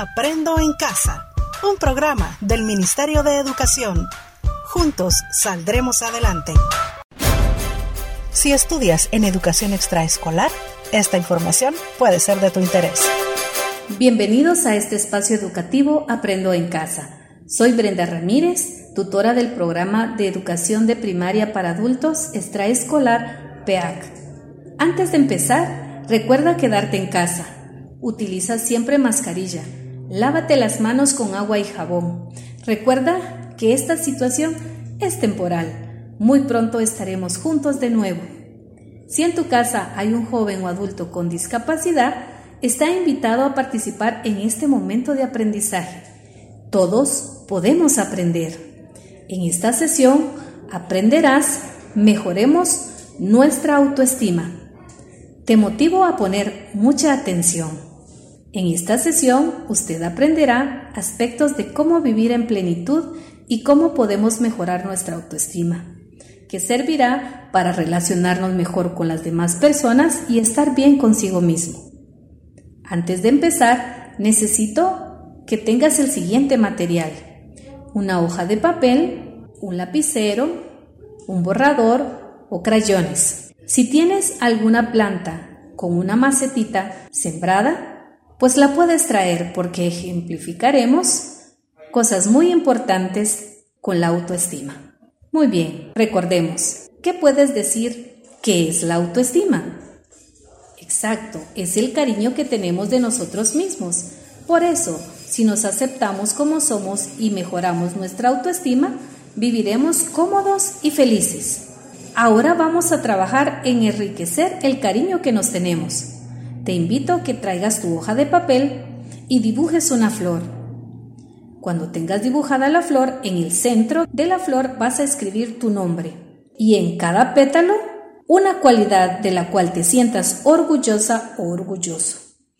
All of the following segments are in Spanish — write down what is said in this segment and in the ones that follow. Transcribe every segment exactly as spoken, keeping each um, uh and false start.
Aprendo en Casa, un programa del Ministerio de Educación. Juntos saldremos adelante. Si estudias en educación extraescolar, esta información puede ser de tu interés. Bienvenidos a este espacio educativo Aprendo en Casa. Soy Brenda Ramírez, tutora del programa de educación de primaria para adultos extraescolar P E A C. Antes de empezar, recuerda quedarte en casa. Utiliza siempre mascarilla. Lávate las manos con agua y jabón. Recuerda que esta situación es temporal. Muy pronto estaremos juntos de nuevo. Si en tu casa hay un joven o adulto con discapacidad, está invitado a participar en este momento de aprendizaje. Todos podemos aprender. En esta sesión aprenderás, mejoremos nuestra autoestima. Te motivo a poner mucha atención. En esta sesión usted aprenderá aspectos de cómo vivir en plenitud y cómo podemos mejorar nuestra autoestima, que servirá para relacionarnos mejor con las demás personas y estar bien consigo mismo. Antes de empezar, necesito que tengas el siguiente material: una hoja de papel, un lapicero, un borrador o crayones. Si tienes alguna planta con una macetita sembrada, pues la puedes traer porque ejemplificaremos cosas muy importantes con la autoestima. Muy bien, recordemos, ¿qué puedes decir qué es la autoestima? Exacto, es el cariño que tenemos de nosotros mismos. Por eso, si nos aceptamos como somos y mejoramos nuestra autoestima, viviremos cómodos y felices. Ahora vamos a trabajar en enriquecer el cariño que nos tenemos. Te invito a que traigas tu hoja de papel y dibujes una flor. Cuando tengas dibujada la flor, en el centro de la flor vas a escribir tu nombre y en cada pétalo una cualidad de la cual te sientas orgullosa o orgulloso.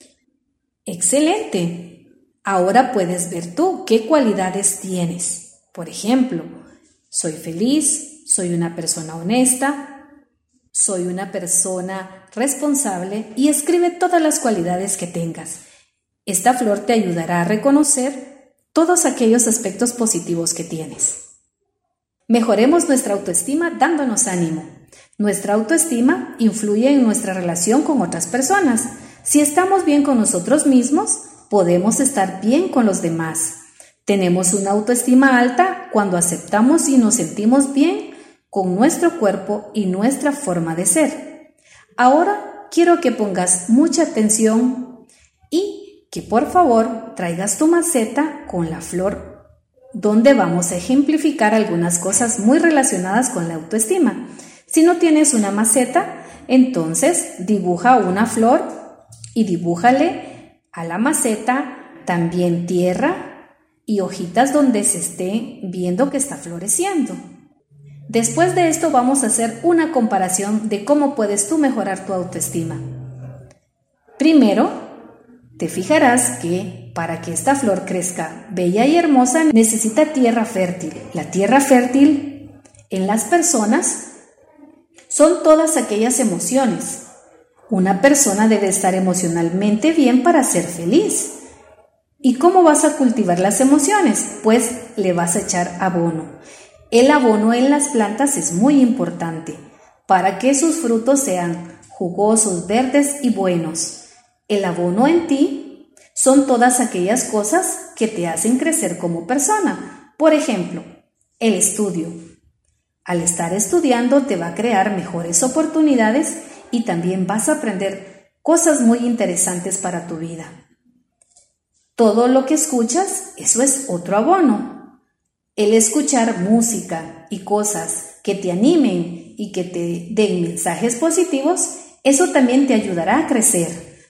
¡Excelente! Ahora puedes ver tú qué cualidades tienes. Por ejemplo, soy feliz, soy una persona honesta, soy una persona responsable, y escribe todas las cualidades que tengas. Esta flor te ayudará a reconocer todos aquellos aspectos positivos que tienes. Mejoremos nuestra autoestima dándonos ánimo. Nuestra autoestima influye en nuestra relación con otras personas. Si estamos bien con nosotros mismos, podemos estar bien con los demás. Tenemos una autoestima alta cuando aceptamos y nos sentimos bien con nuestro cuerpo y nuestra forma de ser. Ahora quiero que pongas mucha atención y que por favor traigas tu maceta con la flor, donde vamos a ejemplificar algunas cosas muy relacionadas con la autoestima. Si no tienes una maceta, entonces dibuja una flor y dibújale a la maceta también tierra y hojitas donde se esté viendo que está floreciendo. Después de esto vamos a hacer una comparación de cómo puedes tú mejorar tu autoestima. Primero, te fijarás que para que esta flor crezca bella y hermosa necesita tierra fértil. La tierra fértil en las personas son todas aquellas emociones. Una persona debe estar emocionalmente bien para ser feliz. ¿Y cómo vas a cultivar las emociones? Pues le vas a echar abono. El abono en las plantas es muy importante para que sus frutos sean jugosos, verdes y buenos. El abono en ti son todas aquellas cosas que te hacen crecer como persona. Por ejemplo, el estudio. Al estar estudiando te va a crear mejores oportunidades y también vas a aprender cosas muy interesantes para tu vida. Todo lo que escuchas, eso es otro abono. El escuchar música y cosas que te animen y que te den mensajes positivos, eso también te ayudará a crecer.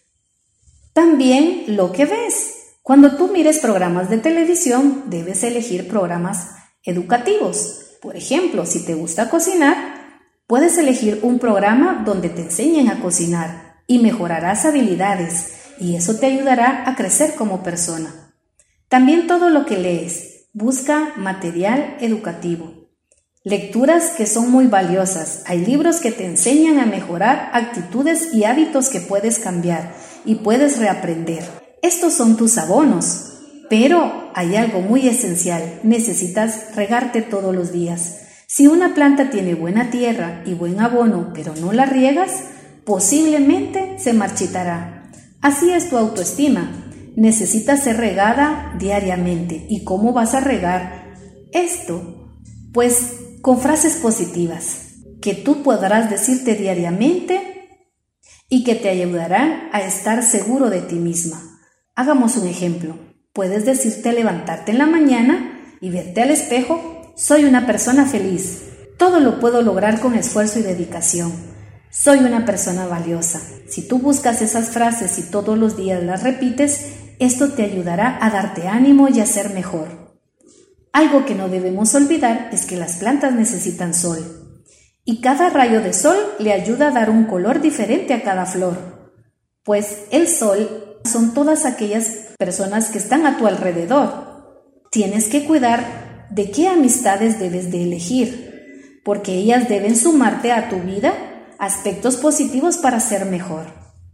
También lo que ves. Cuando tú mires programas de televisión, debes elegir programas educativos. Por ejemplo, si te gusta cocinar, puedes elegir un programa donde te enseñen a cocinar y mejorarás habilidades, y eso te ayudará a crecer como persona. También todo lo que lees. Busca material educativo. Lecturas que son muy valiosas. Hay libros que te enseñan a mejorar actitudes y hábitos que puedes cambiar y puedes reaprender. Estos son tus abonos, pero hay algo muy esencial. Necesitas regarte todos los días. Si una planta tiene buena tierra y buen abono, pero no la riegas, posiblemente se marchitará. Así es tu autoestima. Necesita ser regada diariamente. ¿Y cómo vas a regar esto? Pues con frases positivas que tú podrás decirte diariamente y que te ayudarán a estar seguro de ti misma. Hagamos un ejemplo. Puedes decirte al levantarte en la mañana y verte al espejo: soy una persona feliz. Todo lo puedo lograr con esfuerzo y dedicación. Soy una persona valiosa. Si tú buscas esas frases y todos los días las repites, esto te ayudará a darte ánimo y a ser mejor. Algo que no debemos olvidar es que las plantas necesitan sol. Y cada rayo de sol le ayuda a dar un color diferente a cada flor. Pues el sol son todas aquellas personas que están a tu alrededor. Tienes que cuidar de qué amistades debes de elegir, porque ellas deben sumarte a tu vida aspectos positivos para ser mejor.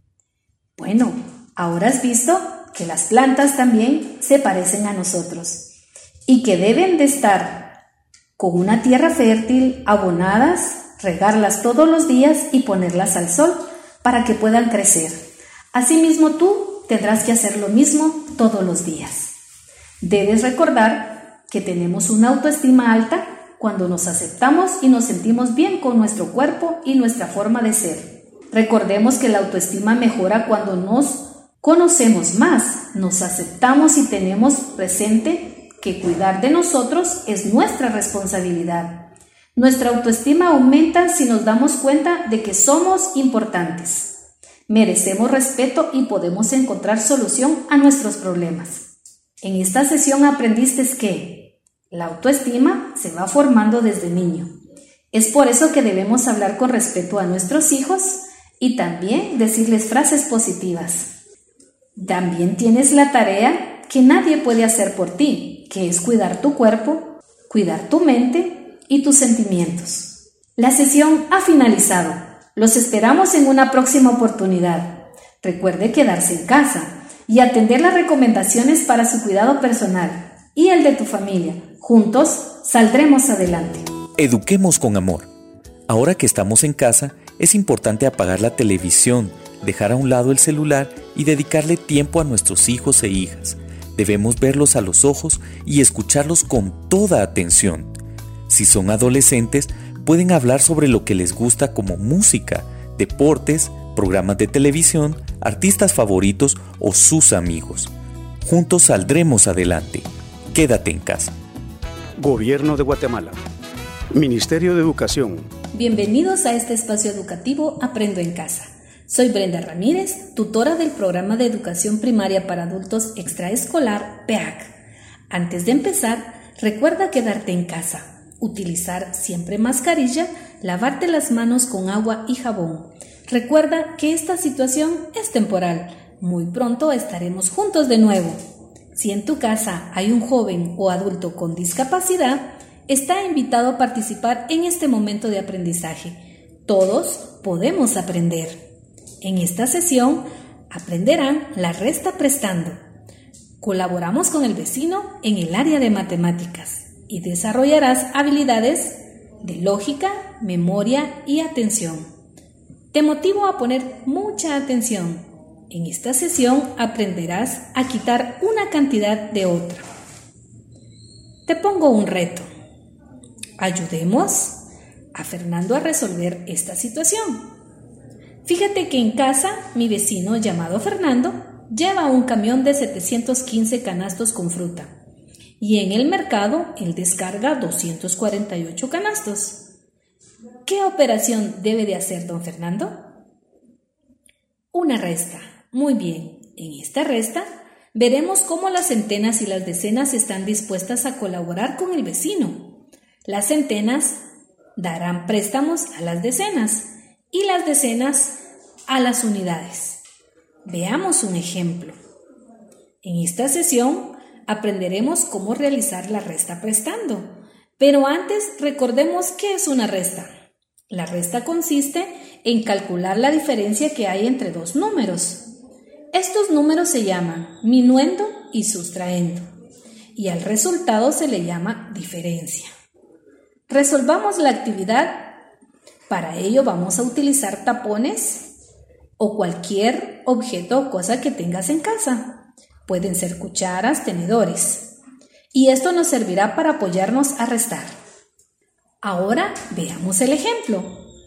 Bueno, ahora has visto que las plantas también se parecen a nosotros y que deben de estar con una tierra fértil, abonadas, regarlas todos los días y ponerlas al sol para que puedan crecer. Asimismo, tú tendrás que hacer lo mismo todos los días. Debes recordar que tenemos una autoestima alta cuando nos aceptamos y nos sentimos bien con nuestro cuerpo y nuestra forma de ser. Recordemos que la autoestima mejora cuando nos conocemos más, nos aceptamos y tenemos presente que cuidar de nosotros es nuestra responsabilidad. Nuestra autoestima aumenta si nos damos cuenta de que somos importantes. Merecemos respeto y podemos encontrar solución a nuestros problemas. En esta sesión aprendiste que la autoestima se va formando desde niño. Es por eso que debemos hablar con respeto a nuestros hijos y también decirles frases positivas. También tienes la tarea que nadie puede hacer por ti, que es cuidar tu cuerpo, cuidar tu mente y tus sentimientos. La sesión ha finalizado. Los esperamos en una próxima oportunidad. Recuerde quedarse en casa y atender las recomendaciones para su cuidado personal y el de tu familia. Juntos saldremos adelante. Eduquemos con amor. Ahora que estamos en casa, es importante apagar la televisión, dejar a un lado el celular y dedicarle tiempo a nuestros hijos e hijas. Debemos verlos a los ojos y escucharlos con toda atención. Si son adolescentes, pueden hablar sobre lo que les gusta como música, deportes, programas de televisión, artistas favoritos o sus amigos. Juntos saldremos adelante. Quédate en casa. Gobierno de Guatemala. Ministerio de Educación. Bienvenidos a este espacio educativo Aprendo en Casa. Soy Brenda Ramírez, tutora del Programa de Educación Primaria para Adultos Extraescolar P E A C. Antes de empezar, recuerda quedarte en casa, utilizar siempre mascarilla, lavarte las manos con agua y jabón. Recuerda que esta situación es temporal. Muy pronto estaremos juntos de nuevo. Si en tu casa hay un joven o adulto con discapacidad, está invitado a participar en este momento de aprendizaje. Todos podemos aprender. En esta sesión aprenderán la resta prestando. Colaboramos con el vecino en el área de matemáticas y desarrollarás habilidades de lógica, memoria y atención. Te motivo a poner mucha atención. En esta sesión aprenderás a quitar una cantidad de otra. Te pongo un reto. Ayudemos a Fernando a resolver esta situación. Fíjate que en casa mi vecino llamado Fernando lleva un camión de setecientos quince canastos con fruta y en el mercado él descarga doscientos cuarenta y ocho canastos. ¿Qué operación debe de hacer don Fernando? Una resta. Muy bien, en esta resta veremos cómo las centenas y las decenas están dispuestas a colaborar con el vecino. Las centenas darán préstamos a las decenas y las decenas a las unidades. Veamos un ejemplo. En esta sesión aprenderemos cómo realizar la resta prestando, pero antes recordemos qué es una resta. La resta consiste en calcular la diferencia que hay entre dos números. Estos números se llaman minuendo y sustraendo, y al resultado se le llama diferencia. Resolvamos la actividad. Para ello vamos a utilizar tapones o cualquier objeto o cosa que tengas en casa. Pueden ser cucharas, tenedores. Y esto nos servirá para apoyarnos a restar. Ahora veamos el ejemplo.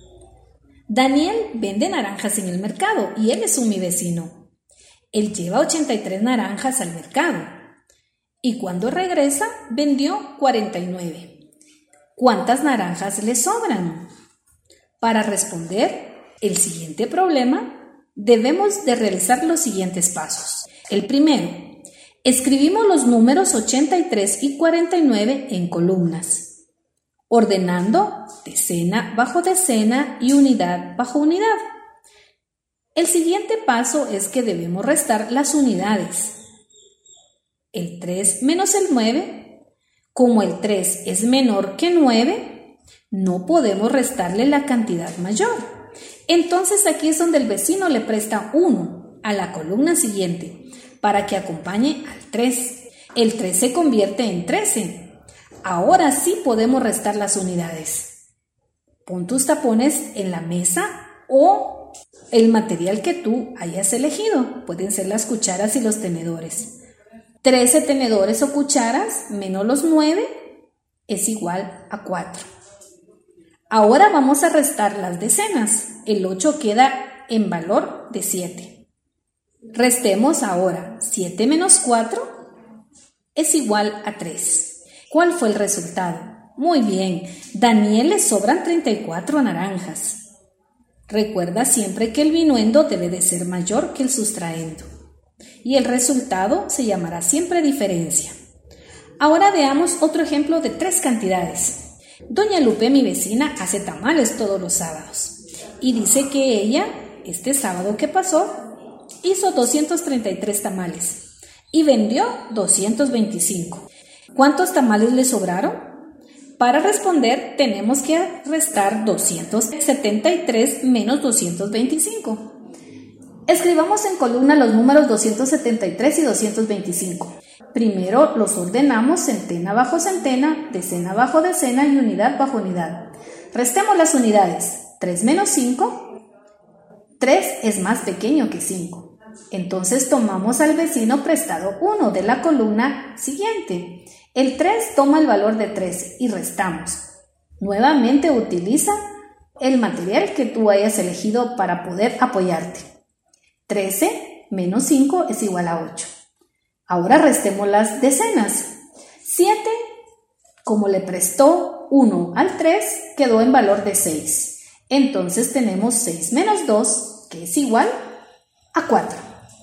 Daniel vende naranjas en el mercado y él es un mi vecino. Él lleva ochenta y tres naranjas al mercado y cuando regresa vendió cuarenta y nueve. ¿Cuántas naranjas le sobran? Para responder el siguiente problema, debemos de realizar los siguientes pasos. El primero, escribimos los números ochenta y tres y cuarenta y nueve en columnas, ordenando decena bajo decena y unidad bajo unidad. El siguiente paso es que debemos restar las unidades. El tres menos el nueve, como el tres es menor que nueve, no podemos restarle la cantidad mayor. Entonces aquí es donde el vecino le presta uno a la columna siguiente para que acompañe al tres. El tres se convierte en trece. Ahora sí podemos restar las unidades. Pon tus tapones en la mesa o el material que tú hayas elegido. Pueden ser las cucharas y los tenedores. trece tenedores o cucharas menos los nueve es igual a cuatro. Ahora vamos a restar las decenas. El ocho queda en valor de siete. Restemos ahora. siete menos cuatro es igual a tres. ¿Cuál fue el resultado? Muy bien. Daniel le sobran treinta y cuatro naranjas. Recuerda siempre que el minuendo debe de ser mayor que el sustraendo. Y el resultado se llamará siempre diferencia. Ahora veamos otro ejemplo de tres cantidades. Doña Lupe, mi vecina, hace tamales todos los sábados. Y dice que ella, este sábado que pasó, hizo doscientos treinta y tres tamales y vendió doscientos veinticinco. ¿Cuántos tamales le sobraron? Para responder tenemos que restar doscientos setenta y tres menos doscientos veinticinco. Escribamos en columna los números doscientos setenta y tres y doscientos veinticinco. Primero los ordenamos centena bajo centena, decena bajo decena y unidad bajo unidad. Restemos las unidades. tres menos cinco. tres es más pequeño que cinco. Entonces tomamos al vecino prestado uno de la columna siguiente. El tres toma el valor de tres y restamos. Nuevamente utiliza el material que tú hayas elegido para poder apoyarte. trece menos cinco es igual a ocho. Ahora restemos las decenas. siete, como le prestó uno al tres, quedó en valor de seis. Entonces tenemos seis menos dos, que es igual a cuatro.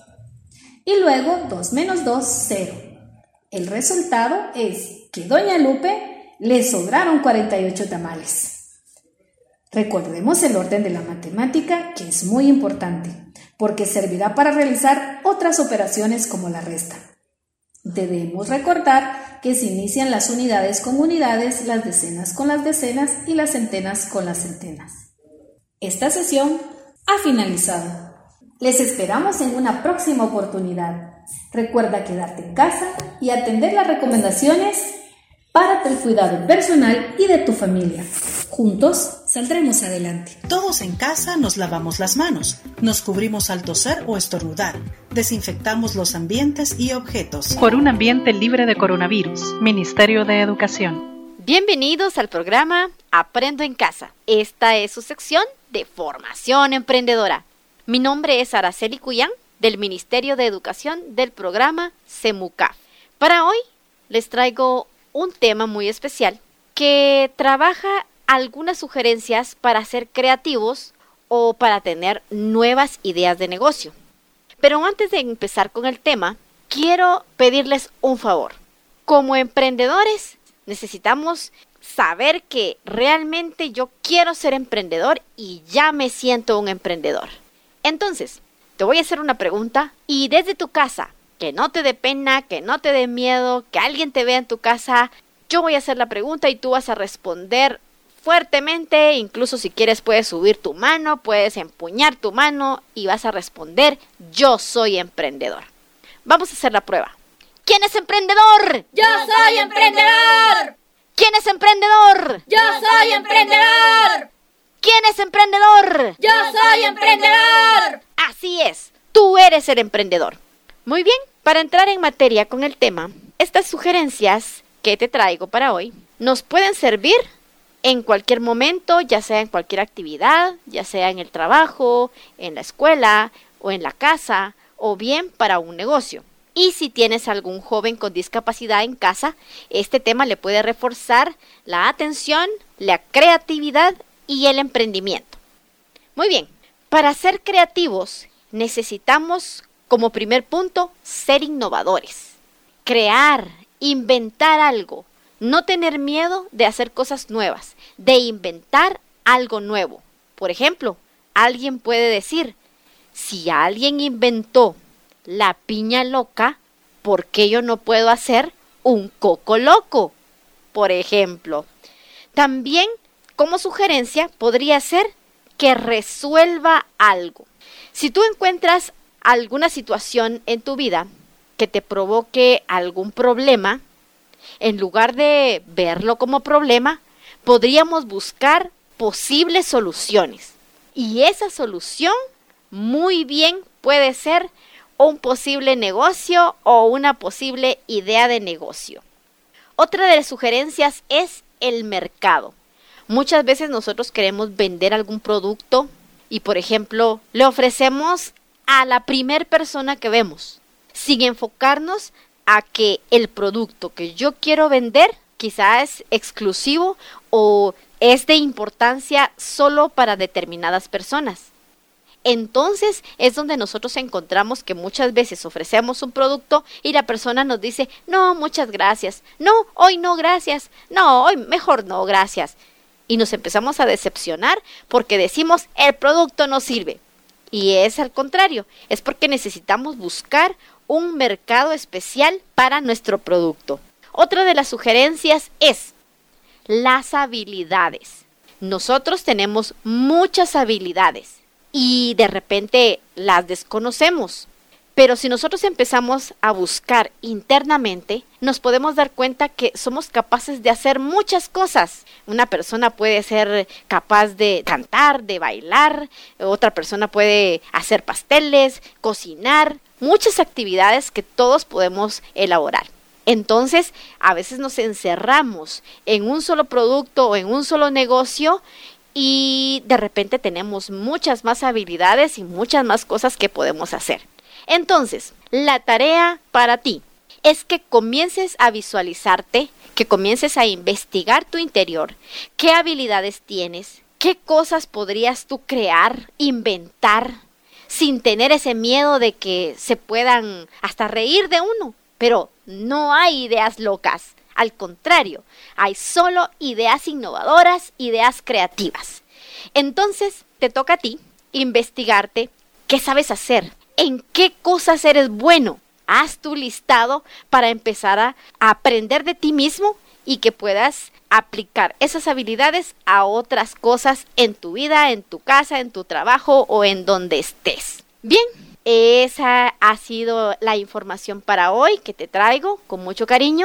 Y luego dos menos dos, cero. El resultado es que Doña Lupe le sobraron cuarenta y ocho tamales. Recordemos el orden de la matemática, que es muy importante, porque servirá para realizar otras operaciones como la resta. Debemos recordar que se inician las unidades con unidades, las decenas con las decenas y las centenas con las centenas. Esta sesión ha finalizado. Les esperamos en una próxima oportunidad. Recuerda quedarte en casa y atender las recomendaciones para el cuidado personal y de tu familia. Juntos saldremos adelante. Todos en casa nos lavamos las manos, nos cubrimos al toser o estornudar, desinfectamos los ambientes y objetos. Por un ambiente libre de coronavirus, Ministerio de Educación. Bienvenidos al programa Aprendo en Casa. Esta es su sección de formación emprendedora. Mi nombre es Araceli Cuyán, del Ministerio de Educación del programa CEMUCAF. Para hoy les traigo un tema muy especial que trabaja algunas sugerencias para ser creativos o para tener nuevas ideas de negocio. Pero antes de empezar con el tema, quiero pedirles un favor. Como emprendedores, necesitamos saber que realmente yo quiero ser emprendedor y ya me siento un emprendedor. Entonces, te voy a hacer una pregunta y desde tu casa, que no te dé pena, que no te dé miedo, que alguien te vea en tu casa, yo voy a hacer la pregunta y tú vas a responder fuertemente, incluso si quieres puedes subir tu mano, puedes empuñar tu mano y vas a responder: yo soy emprendedor. Vamos a hacer la prueba. ¿Quién es emprendedor? ¡Yo soy emprendedor! ¿Quién es emprendedor? ¡Yo soy emprendedor! ¿Quién es emprendedor? ¡Yo soy emprendedor! Así es, tú eres el emprendedor. Muy bien, para entrar en materia con el tema, estas sugerencias que te traigo para hoy nos pueden servir en cualquier momento, ya sea en cualquier actividad, ya sea en el trabajo, en la escuela o en la casa, o bien para un negocio. Y si tienes algún joven con discapacidad en casa, este tema le puede reforzar la atención, la creatividad y el emprendimiento. Muy bien, para ser creativos necesitamos, como primer punto, ser innovadores. Crear, inventar algo, no tener miedo de hacer cosas nuevas, de inventar algo nuevo. Por ejemplo, alguien puede decir: si alguien inventó la piña loca, ¿por qué yo no puedo hacer un coco loco? Por ejemplo. También, como sugerencia, podría ser que resuelva algo. Si tú encuentras alguna situación en tu vida que te provoque algún problema, en lugar de verlo como problema, podríamos buscar posibles soluciones. Y esa solución muy bien puede ser un posible negocio o una posible idea de negocio. Otra de las sugerencias es el mercado. Muchas veces nosotros queremos vender algún producto y, por ejemplo, le ofrecemos a la primer persona que vemos, sin enfocarnos a que el producto que yo quiero vender quizás es exclusivo o es de importancia solo para determinadas personas. Entonces es donde nosotros encontramos que muchas veces ofrecemos un producto y la persona nos dice: no, muchas gracias, no, hoy no, gracias, no, hoy mejor no, gracias. Y nos empezamos a decepcionar porque decimos: el producto no sirve. Y es al contrario, es porque necesitamos buscar un mercado especial para nuestro producto. Otra de las sugerencias es las habilidades. Nosotros tenemos muchas habilidades y de repente las desconocemos. Pero si nosotros empezamos a buscar internamente, nos podemos dar cuenta que somos capaces de hacer muchas cosas. Una persona puede ser capaz de cantar, de bailar, otra persona puede hacer pasteles, cocinar, muchas actividades que todos podemos elaborar. Entonces, a veces nos encerramos en un solo producto o en un solo negocio y de repente tenemos muchas más habilidades y muchas más cosas que podemos hacer. Entonces, la tarea para ti es que comiences a visualizarte, que comiences a investigar tu interior, qué habilidades tienes, qué cosas podrías tú crear, inventar, sin tener ese miedo de que se puedan hasta reír de uno. Pero no hay ideas locas, al contrario, hay solo ideas innovadoras, ideas creativas. Entonces, te toca a ti investigarte qué sabes hacer, en qué cosas eres bueno. Haz tu listado para empezar a aprender de ti mismo y que puedas aplicar esas habilidades a otras cosas en tu vida, en tu casa, en tu trabajo o en donde estés. Bien, esa ha sido la información para hoy que te traigo con mucho cariño.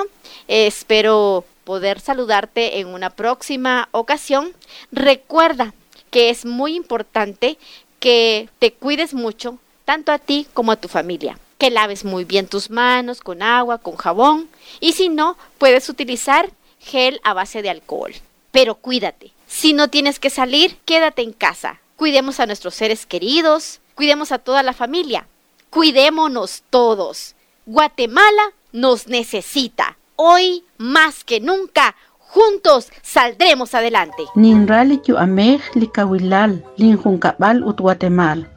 Espero poder saludarte en una próxima ocasión. Recuerda que es muy importante que te cuides mucho, tanto a ti como a tu familia. Que laves muy bien tus manos con agua, con jabón. Y si no, puedes utilizar gel a base de alcohol. Pero cuídate. Si no tienes que salir, quédate en casa. Cuidemos a nuestros seres queridos. Cuidemos a toda la familia. Cuidémonos todos. Guatemala nos necesita. Hoy más que nunca, juntos saldremos adelante. Ninrali yu amej likawilal, linjunkabal ut Guatemala.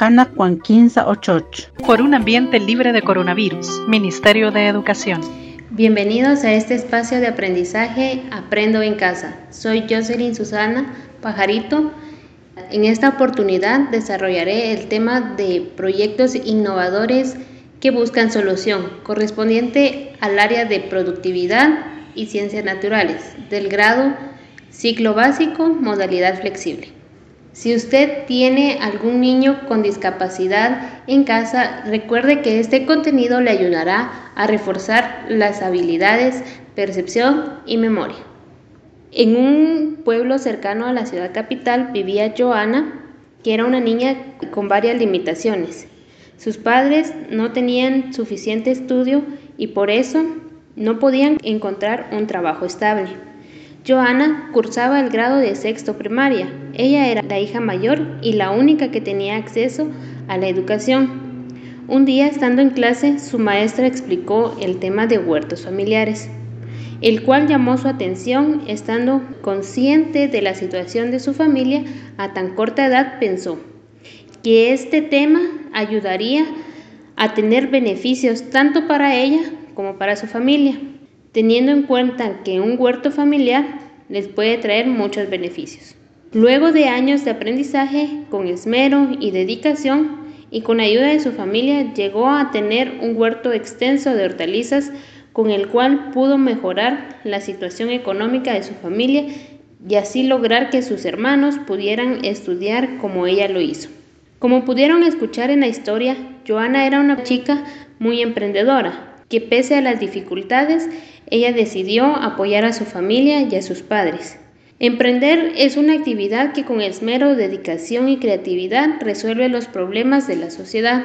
Por un ambiente libre de coronavirus, Ministerio de Educación. Bienvenidos a este espacio de aprendizaje Aprendo en Casa. Soy Jocelyn Susana Pajarito. En esta oportunidad desarrollaré el tema de proyectos innovadores que buscan solución, correspondiente al área de productividad y ciencias naturales, del grado Ciclo básico, modalidad flexible. Si usted tiene algún niño con discapacidad en casa, recuerde que este contenido le ayudará a reforzar las habilidades, percepción y memoria. En un pueblo cercano a la ciudad capital vivía Joana, que era una niña con varias limitaciones. Sus padres no tenían suficiente estudio y por eso no podían encontrar un trabajo estable. Joana cursaba el grado de sexto primaria. Ella era la hija mayor y la única que tenía acceso a la educación. Un día, estando en clase, su maestra explicó el tema de huertos familiares, el cual llamó su atención. Estando consciente de la situación de su familia a tan corta edad, pensó que este tema ayudaría a tener beneficios tanto para ella como para su familia, teniendo en cuenta que un huerto familiar les puede traer muchos beneficios. Luego de años de aprendizaje, con esmero y dedicación, y con ayuda de su familia, llegó a tener un huerto extenso de hortalizas con el cual pudo mejorar la situación económica de su familia y así lograr que sus hermanos pudieran estudiar como ella lo hizo. Como pudieron escuchar en la historia, Joana era una chica muy emprendedora, que pese a las dificultades, ella decidió apoyar a su familia y a sus padres. Emprender es una actividad que con esmero, dedicación y creatividad resuelve los problemas de la sociedad.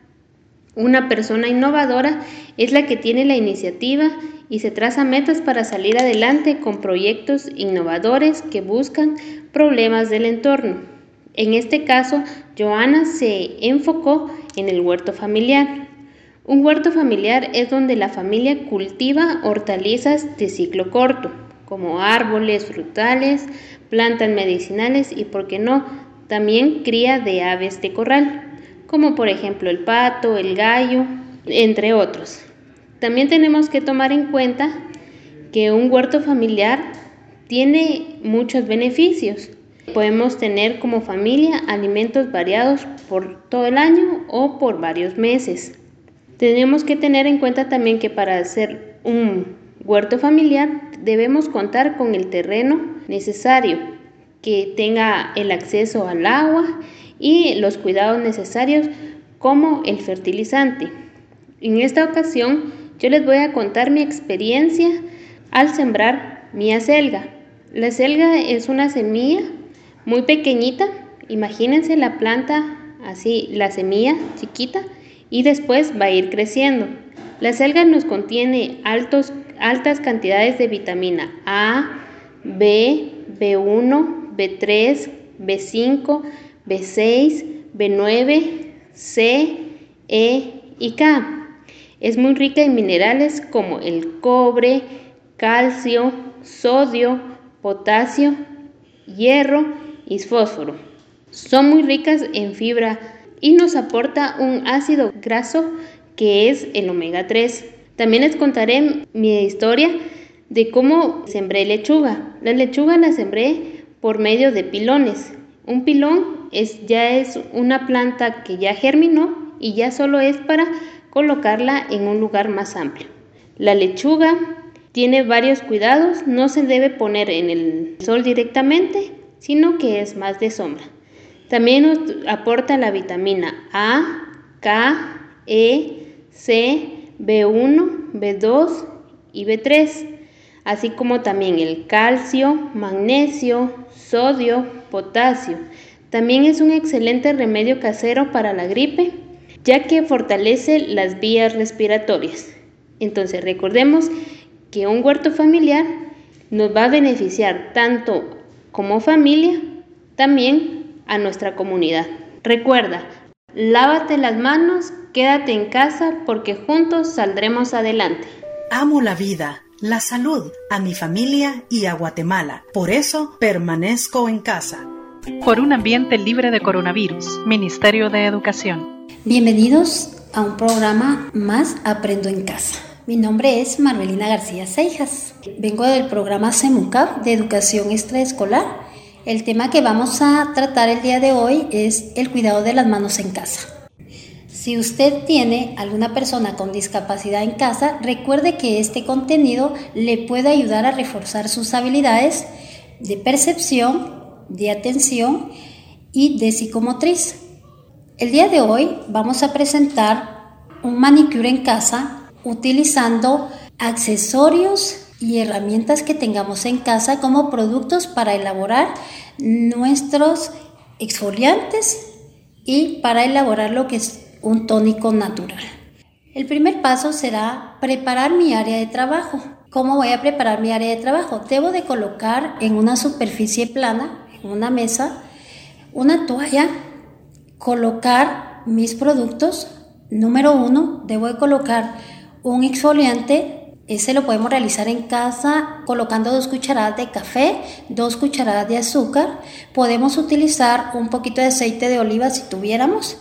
Una persona innovadora es la que tiene la iniciativa y se traza metas para salir adelante con proyectos innovadores que buscan problemas del entorno. En este caso, Joana se enfocó en el huerto familiar. Un huerto familiar es donde la familia cultiva hortalizas de ciclo corto, como árboles, frutales, plantas medicinales y, por qué no, también cría de aves de corral, como por ejemplo el pato, el gallo, entre otros. También tenemos que tomar en cuenta que un huerto familiar tiene muchos beneficios. Podemos tener como familia alimentos variados por todo el año o por varios meses. Tenemos que tener en cuenta también que para hacer un huerto familiar debemos contar con el terreno necesario, que tenga el acceso al agua y los cuidados necesarios como el fertilizante. En esta ocasión yo les voy a contar mi experiencia al sembrar mi acelga. La acelga es una semilla muy pequeñita, imagínense la planta así, la semilla chiquita, y después va a ir creciendo. La acelga nos contiene altos, altas cantidades de vitamina A, B, B uno, B tres, B cinco, B seis, B nueve, C, E y K. Es muy rica en minerales como el cobre, calcio, sodio, potasio, hierro y fósforo. Son muy ricas en fibra y nos aporta un ácido graso que es el omega tres. También les contaré mi historia de cómo sembré lechuga. La lechuga la sembré por medio de pilones. Un pilón es, ya es una planta que ya germinó y ya solo es para colocarla en un lugar más amplio. La lechuga tiene varios cuidados, no se debe poner en el sol directamente, sino que es más de sombra. También nos aporta la vitamina A, K, E, C, B uno, B dos y B tres, así como también el calcio, magnesio, sodio, potasio. También es un excelente remedio casero para la gripe, ya que fortalece las vías respiratorias. Entonces recordemos que un huerto familiar nos va a beneficiar tanto como familia, también a nuestra comunidad. Recuerda, lávate las manos, quédate en casa porque juntos saldremos adelante. Amo la vida, la salud, a mi familia y a Guatemala. Por eso permanezco en casa. Por un ambiente libre de coronavirus, Ministerio de Educación. Bienvenidos a un programa más Aprendo en Casa. Mi nombre es Marvelina García Seijas. Vengo del programa CEMUCAP de Educación Extraescolar. El tema que vamos a tratar el día de hoy es el cuidado de las manos en casa. Si usted tiene alguna persona con discapacidad en casa, recuerde que este contenido le puede ayudar a reforzar sus habilidades de percepción, de atención y de psicomotriz. El día de hoy vamos a presentar un manicure en casa utilizando accesorios y herramientas que tengamos en casa como productos para elaborar nuestros exfoliantes y para elaborar lo que es un tónico natural. El primer paso será preparar mi área de trabajo. ¿Cómo voy a preparar mi área de trabajo? Debo de colocar en una superficie plana, en una mesa, una toalla, colocar mis productos. Número uno, debo de colocar un exfoliante. Ese lo podemos realizar en casa colocando dos cucharadas de café, dos cucharadas de azúcar. Podemos utilizar un poquito de aceite de oliva si tuviéramos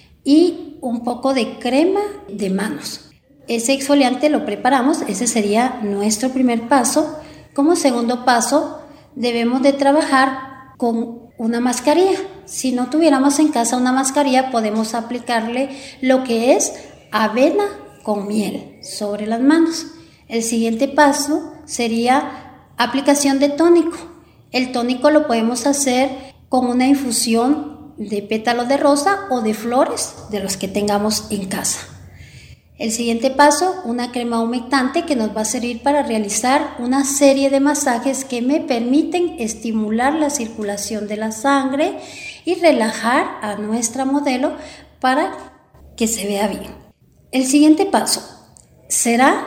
y un poco de crema de manos. Ese exfoliante lo preparamos, ese sería nuestro primer paso. Como segundo paso, debemos de trabajar con una mascarilla. Si no tuviéramos en casa una mascarilla, podemos aplicarle lo que es avena con miel sobre las manos. El siguiente paso sería aplicación de tónico. El tónico lo podemos hacer con una infusión de pétalos de rosa o de flores de los que tengamos en casa. El siguiente paso, una crema humectante que nos va a servir para realizar una serie de masajes que me permiten estimular la circulación de la sangre y relajar a nuestra modelo para que se vea bien. El siguiente paso será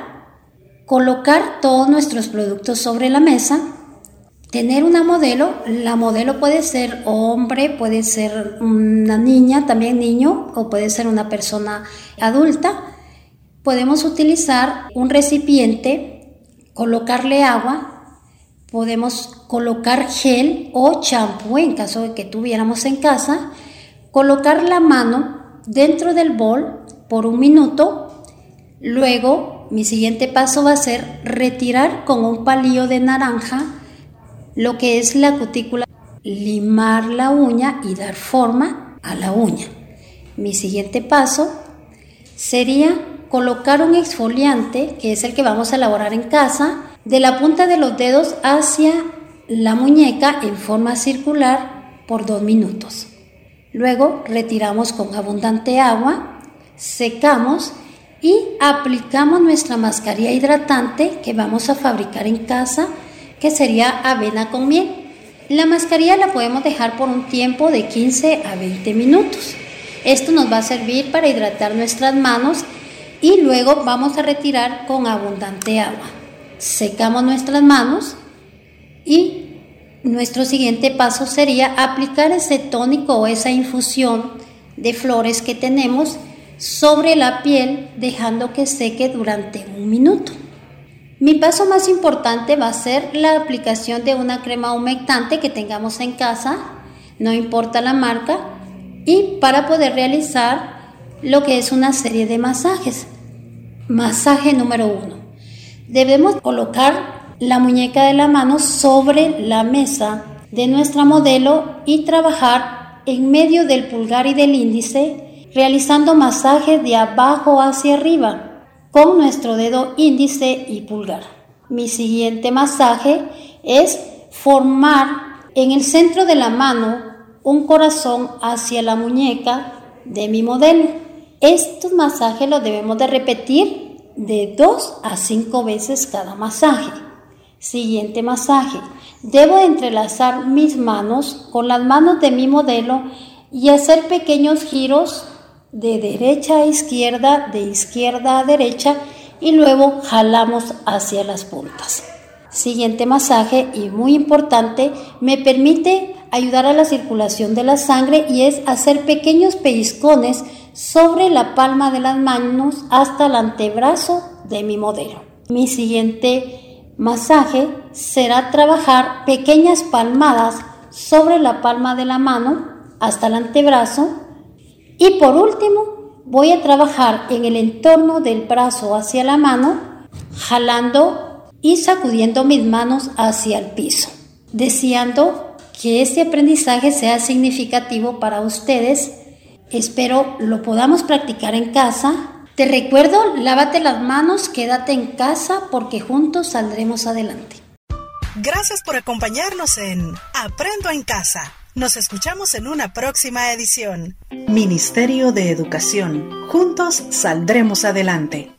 colocar todos nuestros productos sobre la mesa, tener una modelo. La modelo puede ser hombre, puede ser una niña, también niño, o puede ser una persona adulta. Podemos utilizar un recipiente, colocarle agua, podemos colocar gel o champú en caso de que tuviéramos en casa, colocar la mano dentro del bol por un minuto. Luego, mi siguiente paso va a ser retirar con un palillo de naranja lo que es la cutícula, limar la uña y dar forma a la uña. Mi siguiente paso sería colocar un exfoliante, que es el que vamos a elaborar en casa, de la punta de los dedos hacia la muñeca en forma circular por dos minutos. Luego retiramos con abundante agua, secamos y aplicamos nuestra mascarilla hidratante que vamos a fabricar en casa, que sería avena con miel. La mascarilla la podemos dejar por un tiempo de quince a veinte minutos. Esto nos va a servir para hidratar nuestras manos y luego vamos a retirar con abundante agua. Secamos nuestras manos y nuestro siguiente paso sería aplicar ese tónico o esa infusión de flores que tenemos sobre la piel, dejando que seque durante un minuto. Mi paso más importante va a ser la aplicación de una crema humectante que tengamos en casa, no importa la marca, y para poder realizar lo que es una serie de masajes. Masaje número uno. Debemos colocar la muñeca de la mano sobre la mesa de nuestra modelo y trabajar en medio del pulgar y del índice, realizando masajes de abajo hacia arriba con nuestro dedo índice y pulgar. Mi siguiente masaje es formar en el centro de la mano un corazón hacia la muñeca de mi modelo. Estos masajes los debemos de repetir de dos a cinco veces cada masaje. Siguiente masaje. Debo entrelazar mis manos con las manos de mi modelo y hacer pequeños giros de derecha a izquierda, de izquierda a derecha y luego jalamos hacia las puntas. Siguiente masaje, y muy importante, me permite ayudar a la circulación de la sangre y es hacer pequeños pellizcones sobre la palma de las manos hasta el antebrazo de mi modelo. Mi siguiente masaje será trabajar pequeñas palmadas sobre la palma de la mano hasta el antebrazo. Y por último, voy a trabajar en el entorno del brazo hacia la mano, jalando y sacudiendo mis manos hacia el piso, deseando que este aprendizaje sea significativo para ustedes. Espero lo podamos practicar en casa. Te recuerdo, lávate las manos, quédate en casa porque juntos saldremos adelante. Gracias por acompañarnos en Aprendo en Casa. Nos escuchamos en una próxima edición. Ministerio de Educación. Juntos saldremos adelante.